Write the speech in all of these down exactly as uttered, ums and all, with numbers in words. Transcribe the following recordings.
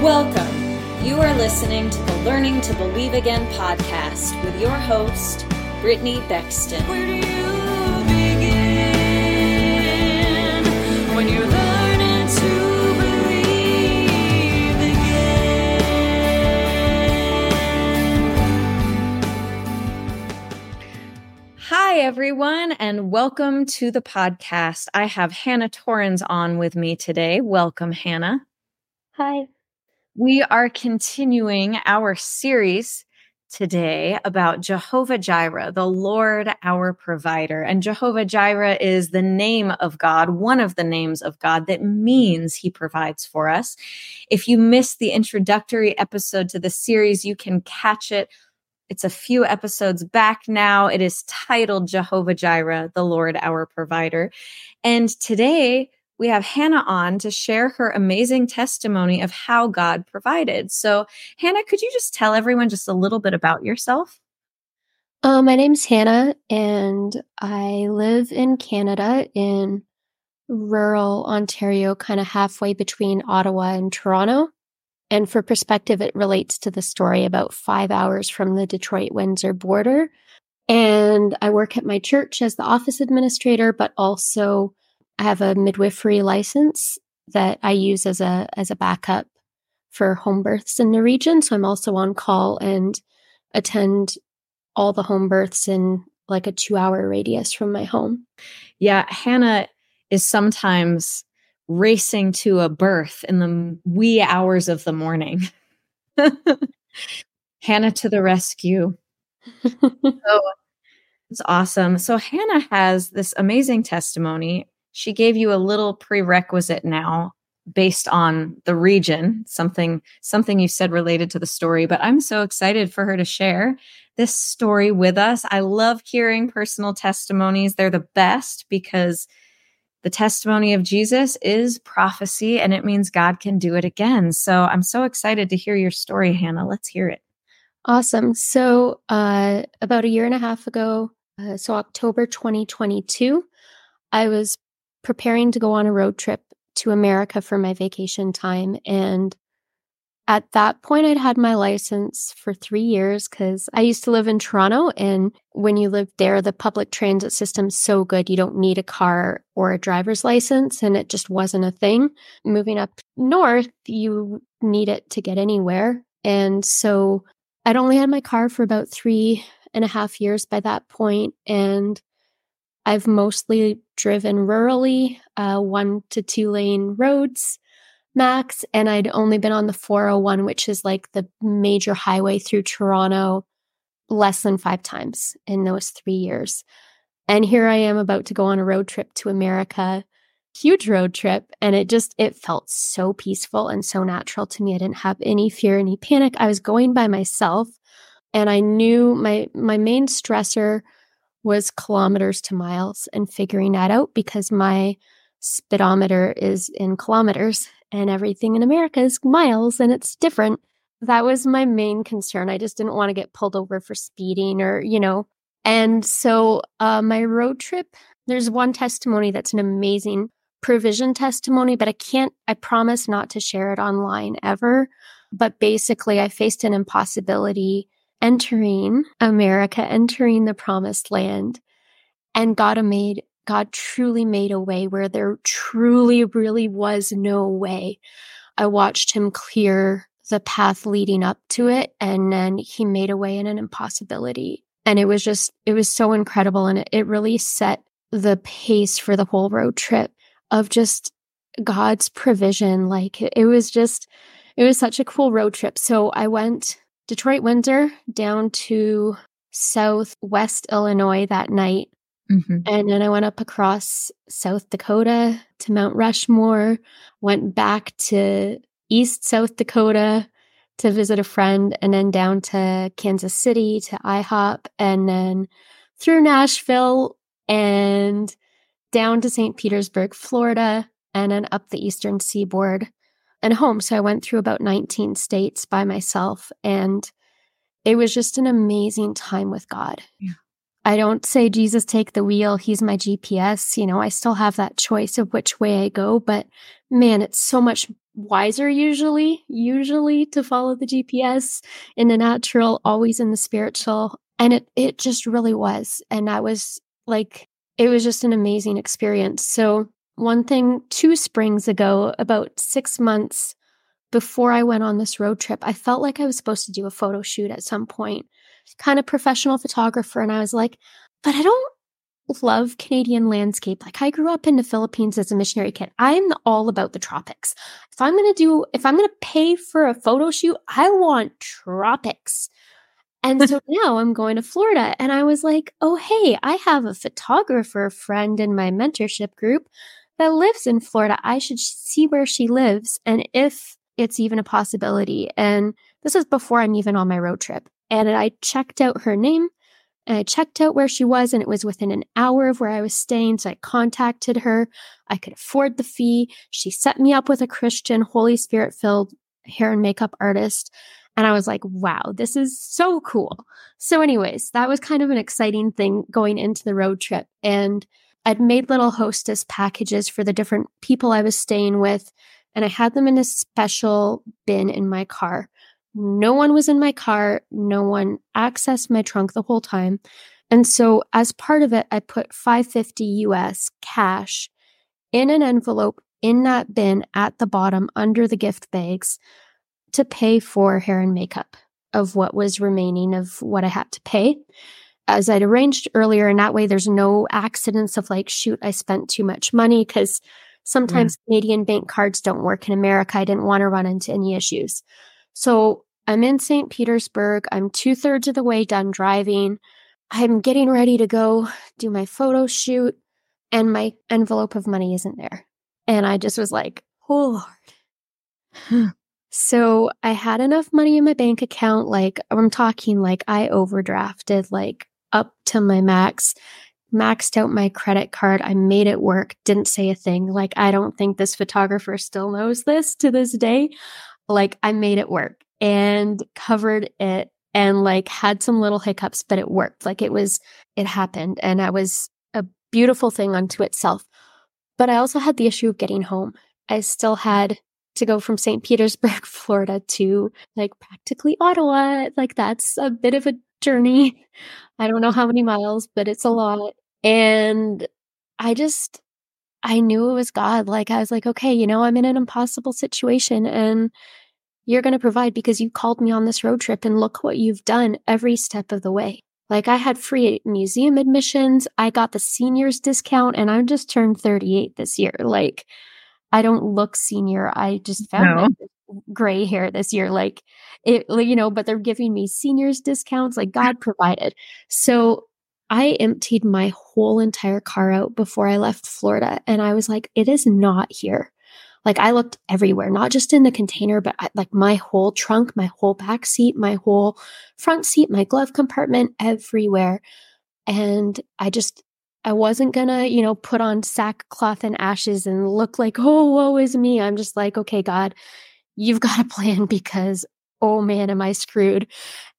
Welcome. You are listening to the Learning to Believe Again podcast with your host, Brittany Bexton. Where do you begin when you're learning to believe again? Hi, everyone, and welcome to the podcast. I have Hannah Torrens on with me today. Welcome, Hannah. Hi. We are continuing our series today about Jehovah Jireh, the Lord our provider. And Jehovah Jireh is the name of God, one of the names of God that means he provides for us. If you missed the introductory episode to the series, you can catch it. It's a few episodes back now. It is titled Jehovah Jireh, the Lord our provider. And today, we have Hannah on to share her amazing testimony of how God provided. So, Hannah, could you just tell everyone just a little bit about yourself? Uh, my name's Hannah, and I live in Canada in rural Ontario, kind of halfway between Ottawa and Toronto. And for perspective, it relates to the story about five hours from the Detroit-Windsor border. And I work at my church as the office administrator, but also I have a midwifery license that I use as a as a backup for home births in the region. So I'm also on call and attend all the home births in like a two-hour radius from my home. Yeah, Hannah is sometimes racing to a birth in the wee hours of the morning. Hannah to the rescue. So it's awesome. So Hannah has this amazing testimony. She gave you a little prerequisite now based on the region, something something you said related to the story, but I'm so excited for her to share this story with us. I love hearing personal testimonies. They're the best because the testimony of Jesus is prophecy and it means God can do it again. So I'm so excited to hear your story, Hannah. Let's hear it. Awesome. So uh, about a year and a half ago, uh, so October twenty twenty-two, I was preparing to go on a road trip to America for my vacation time. And at that point, I'd had my license for three years because I used to live in Toronto. And when you live there, the public transit system's so good, you don't need a car or a driver's license. And it just wasn't a thing. Moving up north, you need it to get anywhere. And so I'd only had my car for about three and a half years by that point, and I've mostly driven rurally, uh, one to two lane roads max, and I'd only been on the four oh one, which is like the major highway through Toronto, less than five times in those three years. And here I am about to go on a road trip to America, huge road trip, and it just, it felt so peaceful and so natural to me. I didn't have any fear, any panic. I was going by myself, and I knew my my main stressor was kilometers to miles and figuring that out because my speedometer is in kilometers and everything in America is miles and it's different. That was my main concern. I just didn't want to get pulled over for speeding or, you know. And so uh, my road trip, there's one testimony that's an amazing provision testimony, but I can't, I promise not to share it online ever. But basically, I faced an impossibility entering America, entering the promised land. And God made, God truly made a way where there truly, really was no way. I watched him clear the path leading up to it. And then he made a way in an impossibility. And it was just, it was so incredible. And it, it really set the pace for the whole road trip of just God's provision. Like it, it was just, it was such a cool road trip. So I went Detroit-Windsor down to southwest Illinois that night. Mm-hmm. And then I went up across South Dakota to Mount Rushmore, went back to East South Dakota to visit a friend, and then down to Kansas City to IHOP, and then through Nashville and down to Saint Petersburg, Florida, and then up the eastern seaboard and home. So I went through about nineteen states by myself, and it was just an amazing time with God. Yeah. I don't say, Jesus, take the wheel. He's my G P S. You know, I still have that choice of which way I go, but man, it's so much wiser usually, usually to follow the G P S in the natural, always in the spiritual. And it, it just really was. And that was like, it was just an amazing experience. So one thing, two springs ago, about six months before I went on this road trip, I felt like I was supposed to do a photo shoot at some point, kind of professional photographer. And I was like, but I don't love Canadian landscape. Like I grew up in the Philippines as a missionary kid. I'm all about the tropics. If I'm going to do, if I'm going to pay for a photo shoot, I want tropics. And so now I'm going to Florida and I was like, oh, hey, I have a photographer friend in my mentorship group that lives in Florida. I should see where she lives and if it's even a possibility. And this was before I'm even on my road trip. And I checked out her name. And I checked out where she was, and it was within an hour of where I was staying. So I contacted her. I could afford the fee. She set me up with a Christian, Holy Spirit-filled hair and makeup artist. And I was like, wow, this is so cool. So anyways, that was kind of an exciting thing going into the road trip. And I'd made little hostess packages for the different people I was staying with. And I had them in a special bin in my car. No one was in my car. No one accessed my trunk the whole time. And so as part of it, I put five hundred fifty U S cash in an envelope in that bin at the bottom under the gift bags to pay for hair and makeup of what was remaining of what I had to pay. As I'd arranged earlier, and that way there's no accidents of like, shoot, I spent too much money, because sometimes yeah. Canadian bank cards don't work in America. I didn't want to run into any issues. So I'm in Saint Petersburg. I'm two thirds of the way done driving. I'm getting ready to go do my photo shoot, and my envelope of money isn't there. And I just was like, oh, Lord. So I had enough money in my bank account. Like I'm talking like I overdrafted like up to my max, maxed out my credit card. I made it work. Didn't say a thing. Like, I don't think this photographer still knows this to this day. Like I made it work and covered it and like had some little hiccups, but it worked. Like it was, it happened. And that was a beautiful thing unto itself. But I also had the issue of getting home. I still had to go from Saint Petersburg, Florida to like practically Ottawa. Like that's a bit of a journey. I don't know how many miles, but it's a lot. And I just, I knew it was God. Like I was like, okay, you know, I'm in an impossible situation and you're going to provide because you called me on this road trip and look what you've done every step of the way. Like I had free museum admissions. I got the seniors discount and I just turned thirty-eight this year. Like I don't look senior. I just found no. my gray hair this year. Like it, you know, but they're giving me seniors discounts. Like God provided. So I emptied my whole entire car out before I left Florida. And I was like, it is not here. Like I looked everywhere, not just in the container, but I, like my whole trunk, my whole back seat, my whole front seat, my glove compartment, everywhere. And I just, I wasn't gonna, you know, put on sackcloth and ashes and look like, oh, woe is me. I'm just like, okay, God, you've got a plan because, oh man, am I screwed.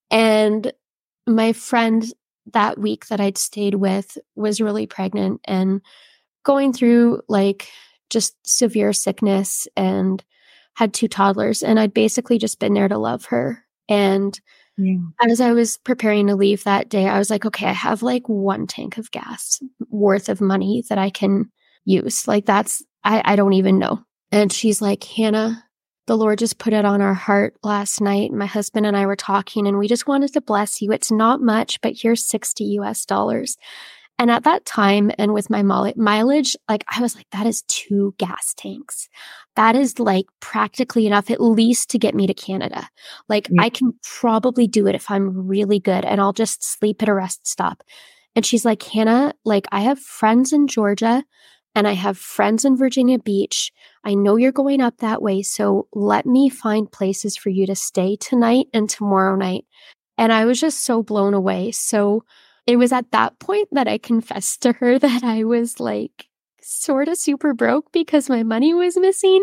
And my friend that week that I'd stayed with was really pregnant and going through like just severe sickness and had two toddlers. And I'd basically just been there to love her. And yeah. as I was preparing to leave that day, I was like, okay, I have like one tank of gas worth of money that I can use. Like that's, I, I don't even know. And she's like, Hannah, the Lord just put it on our heart last night. My husband and I were talking and we just wanted to bless you. It's not much, but here's sixty U S dollars. And at that time, and with my mileage, like I was like, that is two gas tanks. That is like practically enough, at least to get me to Canada. Like yeah. I can probably do it if I'm really good and I'll just sleep at a rest stop. And she's like, Hannah, like I have friends in Georgia and I have friends in Virginia Beach. I know you're going up that way. So let me find places for you to stay tonight and tomorrow night. And I was just so blown away. So it was at that point that I confessed to her that I was like sort of super broke because my money was missing.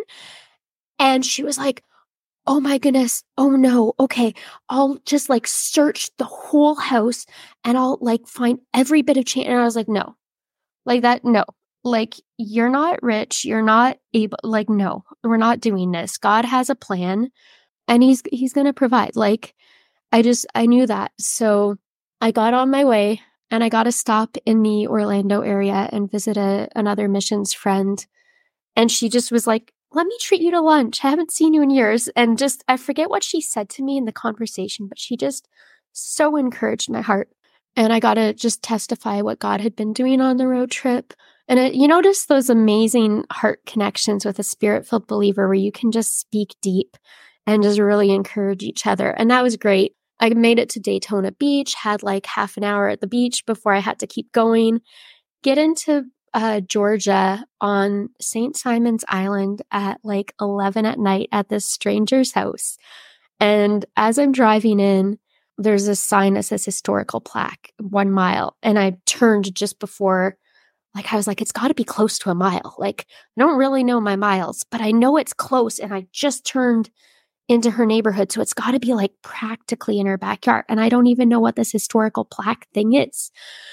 And she was like, oh my goodness. Oh no. Okay. I'll just like search the whole house and I'll like find every bit of change. And I was like, no, like that. No, like, you're not rich. You're not able, like, no, we're not doing this. God has a plan and he's, he's going to provide. Like, I just, I knew that. So I got on my way and I got to stop in the Orlando area and visit a, another missions friend. And she just was like, let me treat you to lunch. I haven't seen you in years. And just, I forget what she said to me in the conversation, but she just so encouraged my heart. And I got to just testify what God had been doing on the road trip. And it, you notice those amazing heart connections with a spirit-filled believer where you can just speak deep and just really encourage each other. And that was great. I made it to Daytona Beach, had like half an hour at the beach before I had to keep going, get into uh, Georgia on Saint Simon's Island at like eleven at night at this stranger's house. And as I'm driving in, there's a sign that says historical plaque, one mile. And I turned just before, like, I was like, it's got to be close to a mile. Like, I don't really know my miles, but I know it's close. And I just turned into her neighborhood. So it's got to be like practically in her backyard. And I don't even know what this historical plaque thing is.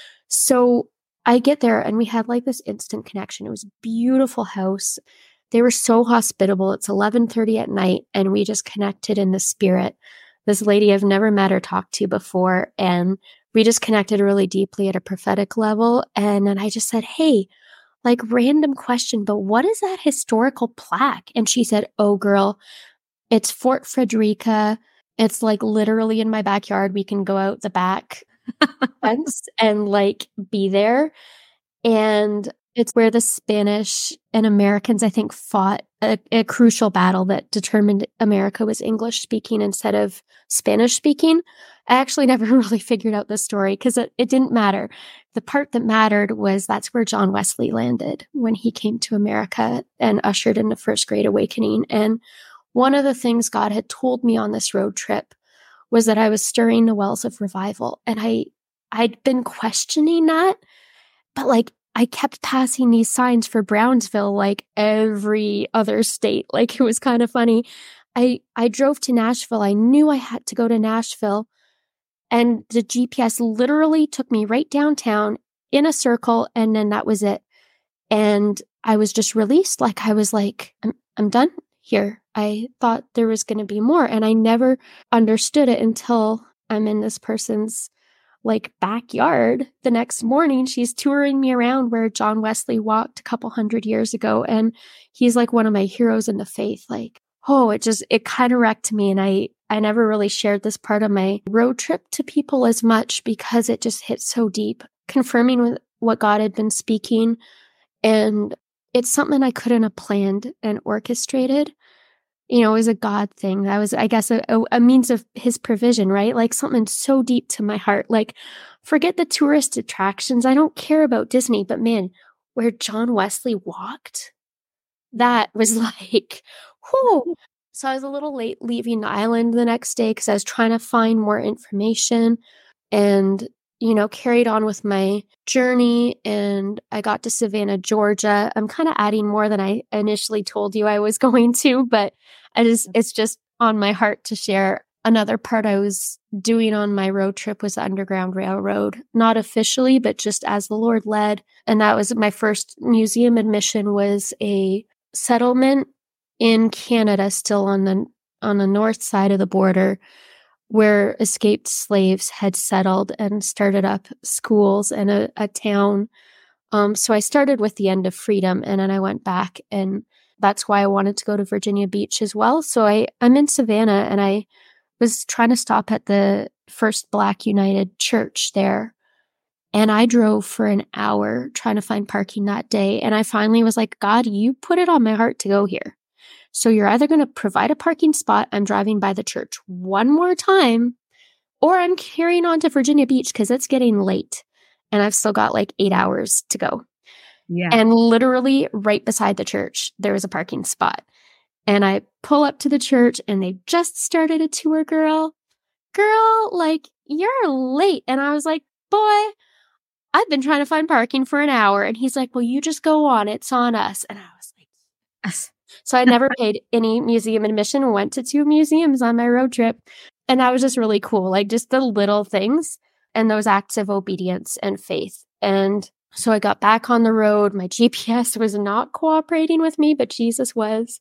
So I get there and we had like this instant connection. It was a beautiful house. They were so hospitable. It's eleven thirty at night and we just connected in the spirit. This lady I've never met or talked to before. And we just connected really deeply at a prophetic level. And then I just said, hey, like random question, but what is that historical plaque? And she said, oh girl, it's Fort Frederica. It's like literally in my backyard. We can go out the back fence and like be there. And it's where the Spanish and Americans, I think, fought a, a crucial battle that determined America was English speaking instead of Spanish speaking. I actually never really figured out the story because it, it didn't matter. The part that mattered was that's where John Wesley landed when he came to America and ushered in the First Great Awakening. And one of the things God had told me on this road trip was that I was stirring the wells of revival. And I, I'd been questioning that, but like, I kept passing these signs for Brownsville like every other state. Like it was kind of funny. I, I drove to Nashville. I knew I had to go to Nashville. And the G P S literally took me right downtown in a circle. And then that was it. And I was just released. Like I was like, I'm, I'm done here. I thought there was going to be more. And I never understood it until I'm in this person's like backyard the next morning. She's touring me around where John Wesley walked a couple hundred years ago. And he's like one of my heroes in the faith. Like, oh, it just, it kind of wrecked me. And I, I never really shared this part of my road trip to people as much because it just hit so deep, confirming with what God had been speaking. And it's something I couldn't have planned and orchestrated. You know, it was a God thing. That was, I guess, a, a means of his provision, right? Like something so deep to my heart. Like, forget the tourist attractions. I don't care about Disney, but man, where John Wesley walked, that was like, whoo. So I was a little late leaving the island the next day because I was trying to find more information and, you know, carried on with my journey. And I got to Savannah, Georgia. I'm kind of adding more than I initially told you I was going to, but I just, it's just on my heart to share. Another part I was doing on my road trip was the Underground Railroad, not officially, but just as the Lord led. And that was my first museum admission, was a settlement in Canada, still on the, on the north side of the border, where escaped slaves had settled and started up schools and a, a town. Um, so I started with the end of freedom, and then I went back, and that's why I wanted to go to Virginia Beach as well. So I, I'm in Savannah, and I was trying to stop at the First Black United Church there. And I drove for an hour trying to find parking that day. And I finally was like, God, you put it on my heart to go here. So you're either going to provide a parking spot, I'm driving by the church one more time, or I'm carrying on to Virginia Beach because it's getting late and I've still got like eight hours to go. Yeah. And literally right beside the church, there was a parking spot. And I pull up to the church and they just started a tour, girl. Girl, like, you're late. And I was like, boy, I've been trying to find parking for an hour. And he's like, well, you just go on. It's on us. And I was like, yes. So I never paid any museum admission, went to two museums on my road trip. And that was just really cool. Like just the little things and those acts of obedience and faith. And So I got back on the road. My G P S was not cooperating with me, but Jesus was.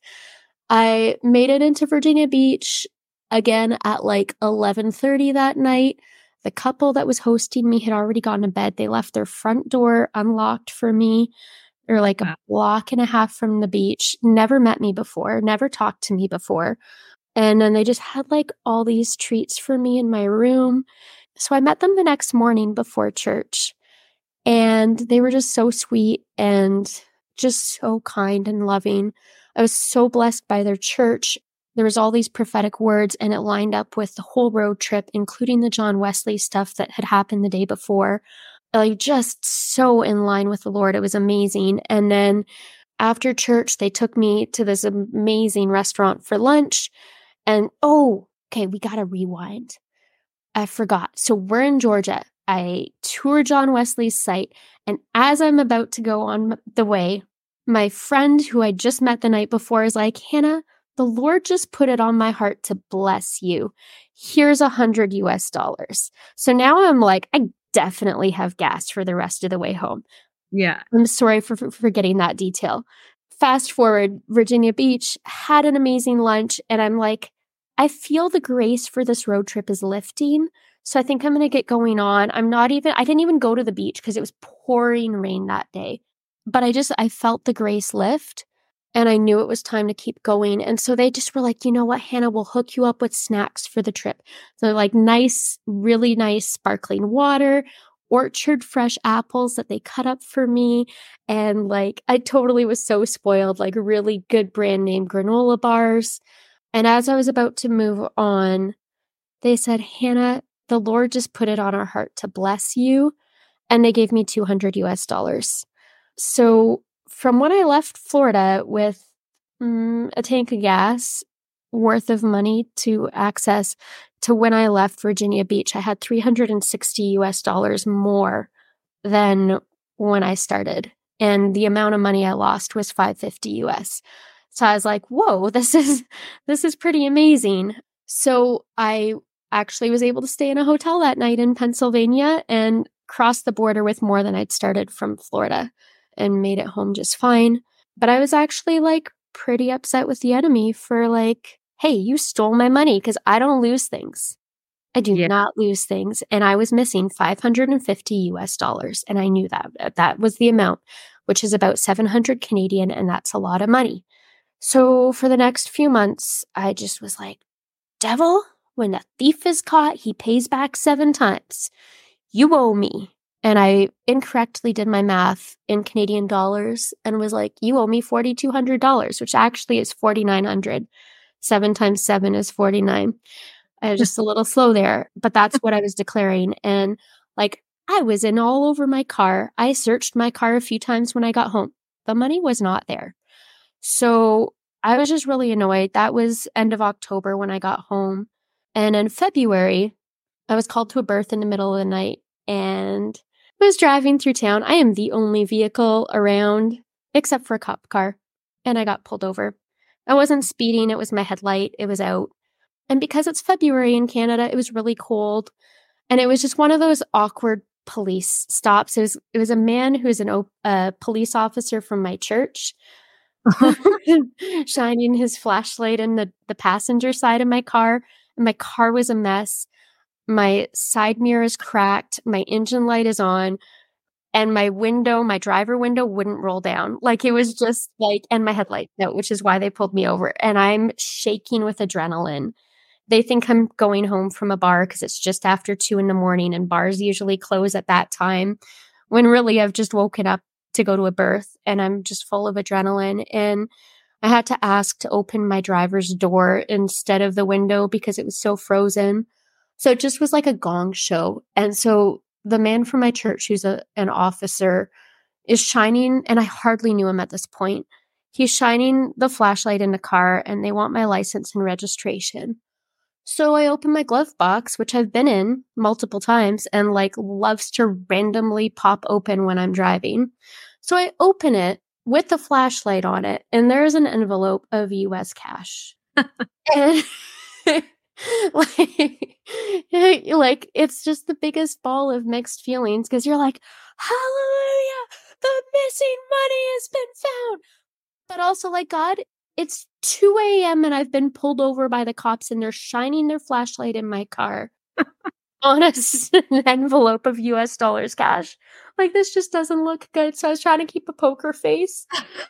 I made it into Virginia Beach again at like eleven thirty that night. The couple that was hosting me had already gone to bed. They left their front door unlocked for me. They're like a Wow. block and a half from the beach. Never met me before, never talked to me before. And then they just had like all these treats for me in my room. So I met them the next morning before church. And they were just so sweet and just so kind and loving. I was so blessed by their church. There was all these prophetic words, and it lined up with the whole road trip, including the John Wesley stuff that had happened the day before. Like, just so in line with the Lord. It was amazing. And then after church, they took me to this amazing restaurant for lunch. And oh, okay, we got to rewind. I forgot. So we're in Georgia. I tour John Wesley's site. And as I'm about to go on the way, my friend who I just met the night before is like, Hannah, the Lord just put it on my heart to bless you. Here's a hundred U S dollars. So now I'm like, I definitely have gas for the rest of the way home. Yeah. I'm sorry for, for forgetting that detail. Fast forward, Virginia Beach, had an amazing lunch. And I'm like, I feel the grace for this road trip is lifting. So I think I'm going to get going on. I'm not even, I didn't even go to the beach because it was pouring rain that day. But I just, I felt the grace lift and I knew it was time to keep going. And so they just were like, you know what, Hannah, we'll hook you up with snacks for the trip. So like nice, really nice sparkling water, orchard fresh apples that they cut up for me. And like, I totally was so spoiled, like really good brand name granola bars. And as I was about to move on, they said, Hannah, the Lord just put it on our heart to bless you. And they gave me two hundred U S dollars. So from when I left Florida with mm, a tank of gas worth of money to access to when I left Virginia Beach, I had three hundred sixty U S dollars more than when I started. And the amount of money I lost was five hundred fifty U S. So I was like, whoa, this is, this is pretty amazing. So I actually was able to stay in a hotel that night in Pennsylvania and cross the border with more than I'd started from Florida and made it home just fine. But I was actually like pretty upset with the enemy for like, hey, you stole my money because I don't lose things. I do Yeah. not lose things. And I was missing five hundred fifty U S dollars. And I knew that that was the amount, which is about seven hundred Canadian. And that's a lot of money. So for the next few months, I just was like, devil, when a thief is caught, he pays back seven times. You owe me. And I incorrectly did my math in Canadian dollars and was like, you owe me four thousand two hundred dollars, which actually is four thousand nine hundred dollars. Seven times seven is forty-nine. I was just a little slow there, but that's what I was declaring. And like, I was in all over my car. I searched my car a few times when I got home. The money was not there. So I was just really annoyed. That was end of October when I got home. And in February, I was called to a birth in the middle of the night and was driving through town. I am the only vehicle around except for a cop car. And I got pulled over. I wasn't speeding. It was my headlight. It was out. And because it's February in Canada, it was really cold. And it was just one of those awkward police stops. It was, it was a man who's an op- a police officer from my church shining his flashlight in the, the passenger side of my car. And my car was a mess. My side mirror is cracked. My engine light is on. And my window, my driver window wouldn't roll down. Like it was just like, and my headlight, no, which is why they pulled me over. And I'm shaking with adrenaline. They think I'm going home from a bar because it's just after two in the morning and bars usually close at that time when really I've just woken up to go to a birth and I'm just full of adrenaline. And I had to ask to open my driver's door instead of the window because it was so frozen. So it just was like a gong show. And so the man from my church, who's a, an officer, is shining, and I hardly knew him at this point. He's shining the flashlight in the car and they want my license and registration. So I open my glove box, which I've been in multiple times and like loves to randomly pop open when I'm driving. So I open it with the flashlight on it and there's an envelope of U S cash. And like, like it's just the biggest ball of mixed feelings because you're like, hallelujah, missing money has been found. But also, like, God, it's two a.m. and I've been pulled over by the cops and they're shining their flashlight in my car on a an envelope of U S dollars cash. Like, this just doesn't look good. So I was trying to keep a poker face.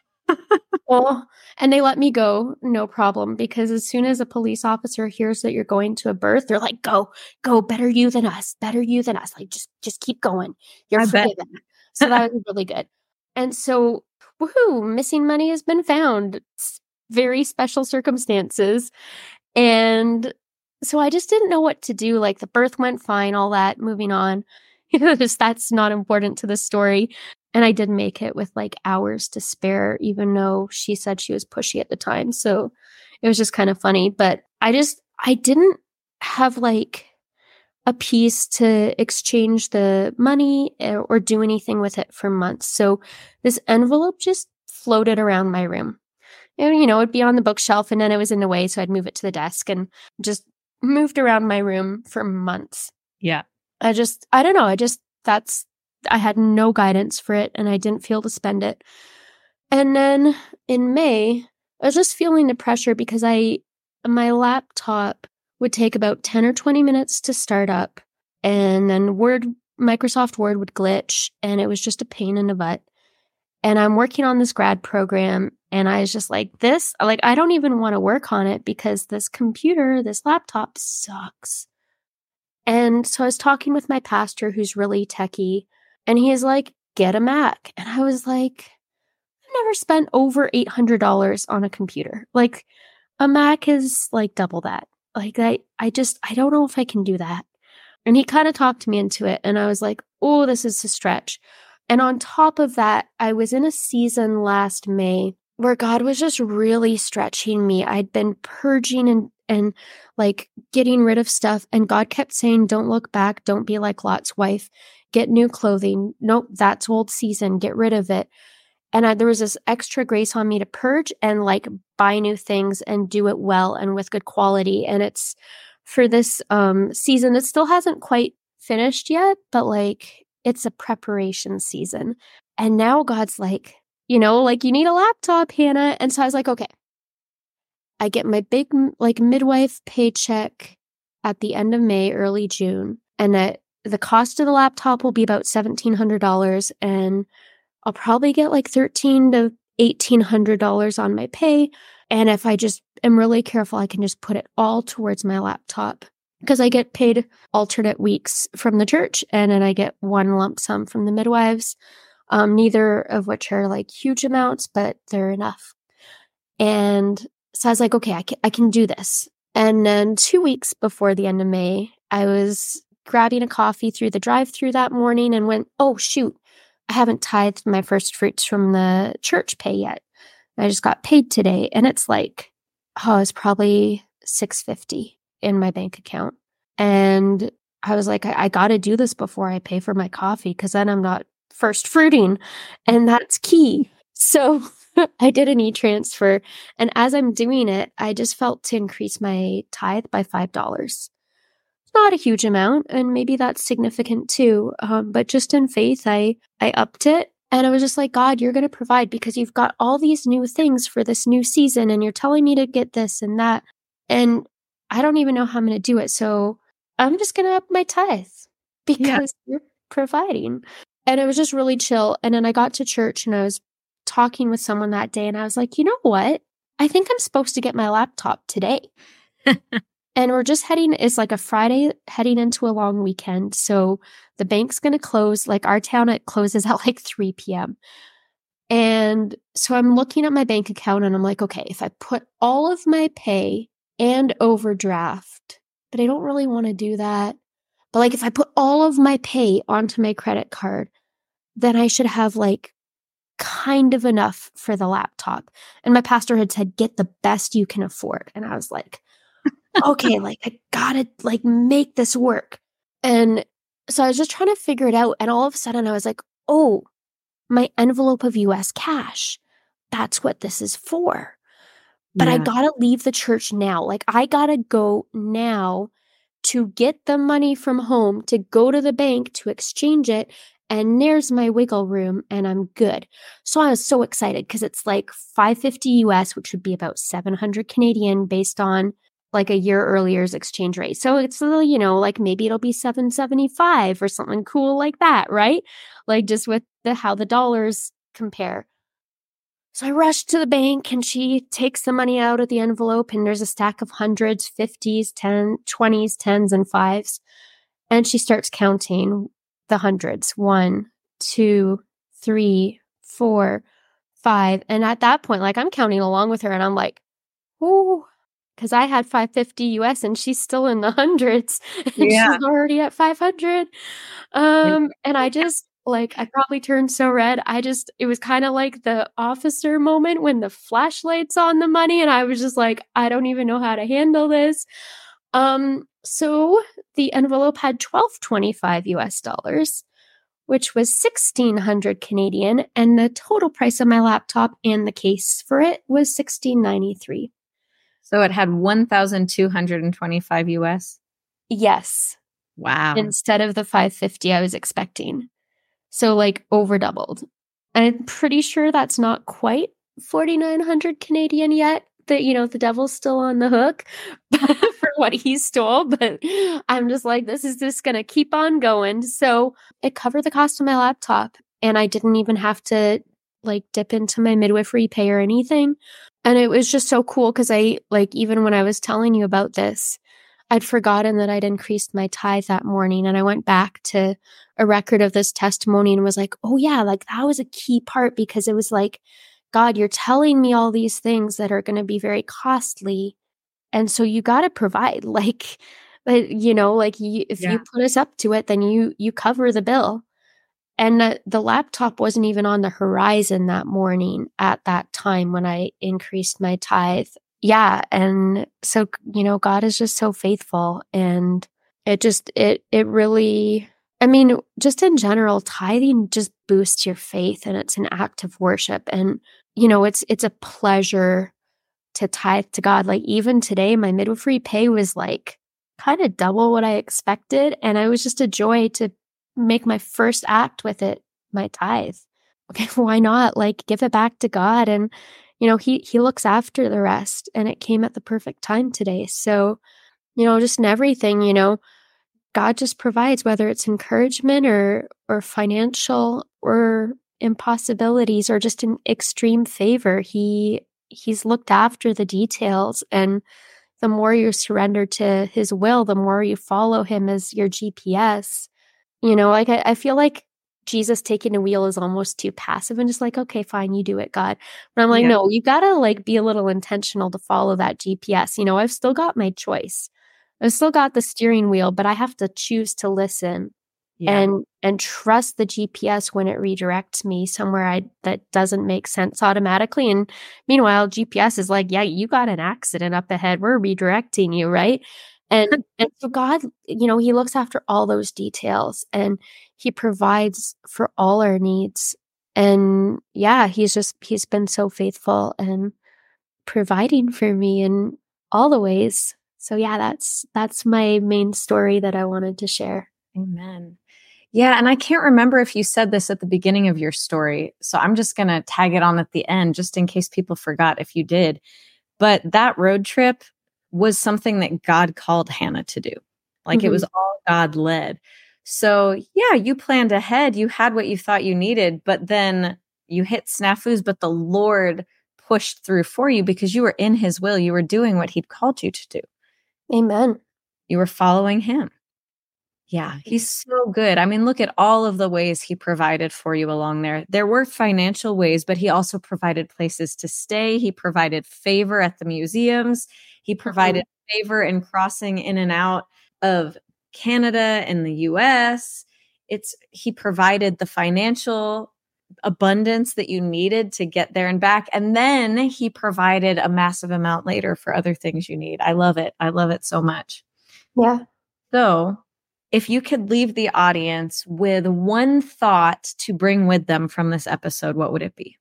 Oh, and they let me go, no problem, because as soon as a police officer hears that you're going to a birth, they're like, go, go, better you than us, better you than us. Like, just, just keep going. You're I bet. forgiven. So that was really good. And so, woohoo, missing money has been found. It's very special circumstances. And so I just didn't know what to do. Like, the birth went fine, all that, moving on. You know, just that's not important to the story. And I did make it with like hours to spare, even though she said she was pushy at the time. So it was just kind of funny. But I just, I didn't have like a piece to exchange the money or do anything with it for months. So this envelope just floated around my room. And, you know, it'd be on the bookshelf and then it was in the way. So I'd move it to the desk and just moved around my room for months. Yeah. I just, I don't know. I just, that's, I had no guidance for it and I didn't feel to spend it. And then in May, I was just feeling the pressure because I, my laptop would take about ten or twenty minutes to start up. And then Word, Microsoft Word would glitch and it was just a pain in the butt. And I'm working on this grad program and I was just like, this, like, I don't even want to work on it because this computer, this laptop sucks. And so I was talking with my pastor who's really techie. And he is like, get a Mac. And I was like, I've never spent over eight hundred dollars on a computer. Like, a Mac is like double that. Like, I, I just, I don't know if I can do that. And he kind of talked me into it. And I was like, oh, this is a stretch. And on top of that, I was in a season last May where God was just really stretching me. I'd been purging and, and like getting rid of stuff. And God kept saying, don't look back. Don't be like Lot's wife. Get new clothing. Nope, that's old season. Get rid of it. And I, there was this extra grace on me to purge and like buy new things and do it well and with good quality. And it's for this um, season that still hasn't quite finished yet, but like it's a preparation season. And now God's like, you know, like you need a laptop, Hannah. And so I was like, okay, I get my big like midwife paycheck at the end of May, early June. And that the cost of the laptop will be about seventeen hundred dollars and I'll probably get like thirteen to eighteen hundred dollars on my pay. And if I just am really careful, I can just put it all towards my laptop because I get paid alternate weeks from the church and then I get one lump sum from the midwives, um, neither of which are like huge amounts, but they're enough. And so I was like, okay, I can, I can do this. And then two weeks before the end of May, I was grabbing a coffee through the drive-thru that morning and went, oh, shoot, I haven't tithed my first fruits from the church pay yet. I just got paid today. And it's like, oh, it's probably six hundred fifty dollars in my bank account. And I was like, I, I got to do this before I pay for my coffee because then I'm not first fruiting. And that's key. So I did an e-transfer. And as I'm doing it, I just felt to increase my tithe by five dollars. Not a huge amount, and maybe that's significant too. Um, but just in faith, I I upped it, and I was just like, God, you're going to provide because you've got all these new things for this new season, and you're telling me to get this and that, and I don't even know how I'm going to do it. So I'm just going to up my tithe because yeah. you're providing. And it was just really chill. And then I got to church, and I was talking with someone that day, and I was like, you know what? I think I'm supposed to get my laptop today. And we're just heading, it's like a Friday heading into a long weekend. So the bank's going to close, like our town, it closes at like three p.m. And so I'm looking at my bank account and I'm like, okay, if I put all of my pay and overdraft, but I don't really want to do that. But like if I put all of my pay onto my credit card, then I should have like kind of enough for the laptop. And my pastor had said, get the best you can afford. And I was like, okay, like I gotta like make this work. And so I was just trying to figure it out. And all of a sudden I was like, oh, my envelope of U S cash. That's what this is for. But yeah. I gotta leave the church now. Like I gotta go now to get the money from home, to go to the bank, to exchange it, and there's my wiggle room and I'm good. So I was so excited because it's like five fifty U S, which would be about seven hundred Canadian based on like a year earlier's exchange rate. So it's, you know, like maybe it'll be seven seventy-five or something cool like that, right? Like just with the how the dollars compare. So I rushed to the bank and she takes the money out of the envelope and there's a stack of hundreds, fifties, ten, twenties, tens, and fives. And she starts counting the hundreds. One, two, three, four, five. And at that point, like I'm counting along with her and I'm like, ooh, because I had five fifty U S and she's still in the hundreds and Yeah. she's already at five hundred. Um, and I just like, I probably turned so red. I just, it was kind of like the officer moment when the flashlight's on the money. And I was just like, I don't even know how to handle this. Um, so the envelope had twelve twenty-five U S dollars, which was sixteen hundred Canadian. And the total price of my laptop and the case for it was sixteen ninety-three. So it had one thousand two hundred twenty-five U S? Yes. Wow. Instead of the five fifty I was expecting. So like over doubled. I'm pretty sure that's not quite forty-nine hundred Canadian yet. That, you know, the devil's still on the hook for what he stole. But I'm just like, this is just going to keep on going. So it covered the cost of my laptop. And I didn't even have to like dip into my midwifery pay or anything. And it was just so cool because I, like, even when I was telling you about this, I'd forgotten that I'd increased my tithe that morning. And I went back to a record of this testimony and was like, oh yeah, like that was a key part because it was like, God, you're telling me all these things that are going to be very costly. And so you got to provide, like, you know, like you, if yeah. you put us up to it, then you, you cover the bill. And the, the laptop wasn't even on the horizon that morning at that time when I increased my tithe. Yeah. And so, you know, God is just so faithful. And it just, it, it really, I mean, just in general, tithing just boosts your faith and it's an act of worship. And, you know, it's, it's a pleasure to tithe to God. Like even today, my midwifery pay was like kind of double what I expected. And it was just a joy to make my first act with it, my tithe. Okay, why not? Like give it back to God. And, you know, he, he looks after the rest and it came at the perfect time today. So, you know, just in everything, you know, God just provides, whether it's encouragement or, or financial or impossibilities or just an extreme favor. He, he's looked after the details. And the more you surrender to his will, the more you follow him as your G P S. You know, like I, I feel like Jesus taking the wheel is almost too passive and just like, okay, fine, you do it, God. But I'm like, yeah. no, you gotta like be a little intentional to follow that G P S. You know, I've still got my choice. I've still got the steering wheel, but I have to choose to listen yeah. and and trust the G P S when it redirects me somewhere I that doesn't make sense automatically. And meanwhile, G P S is like, yeah, you got an accident up ahead. We're redirecting you, right? And and so God, you know, he looks after all those details and he provides for all our needs. And yeah, he's just, he's been so faithful and providing for me in all the ways. So yeah, that's, that's my main story that I wanted to share. Amen. Yeah. And I can't remember if you said this at the beginning of your story. So I'm just going to tag it on at the end, just in case people forgot if you did. But that road trip was something that God called Hannah to do. Like mm-hmm. it was all God led. So yeah, you planned ahead. You had what you thought you needed, but then you hit snafus, but the Lord pushed through for you because you were in his will. You were doing what he'd called you to do. Amen. You were following him. Yeah, he's so good. I mean, look at all of the ways he provided for you along there. There were financial ways, but he also provided places to stay. He provided favor at the museums. He provided mm-hmm. favor in crossing in and out of Canada and the U S. It's he provided the financial abundance that you needed to get there and back. And then he provided a massive amount later for other things you need. I love it. I love it so much. Yeah. So if you could leave the audience with one thought to bring with them from this episode, what would it be?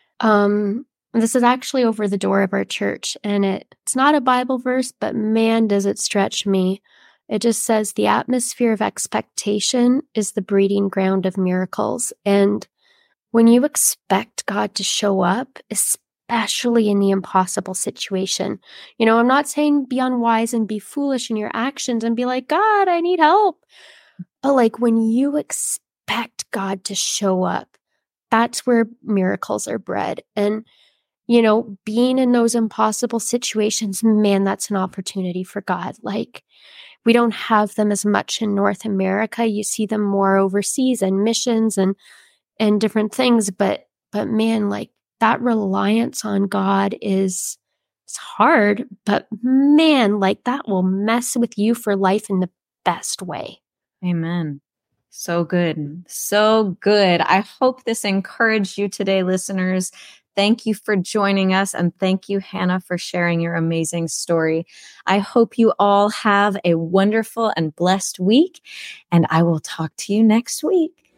Um, this is actually over the door of our church, and it, it's not a Bible verse, but man, does it stretch me. It just says the atmosphere of expectation is the breeding ground of miracles. And when you expect God to show up, especially in the impossible situation, you know, I'm not saying be unwise and be foolish in your actions and be like, God, I need help. But like when you expect God to show up, that's where miracles are bred. And, you know, being in those impossible situations, man, that's an opportunity for God. Like, we don't have them as much in North America. You see them more overseas and missions and and different things. But but man, like that reliance on God is it's hard, but man, like that will mess with you for life in the best way. Amen. So good. So good. I hope this encouraged you today, listeners. Thank you for joining us. And thank you, Hannah, for sharing your amazing story. I hope you all have a wonderful and blessed week. And I will talk to you next week.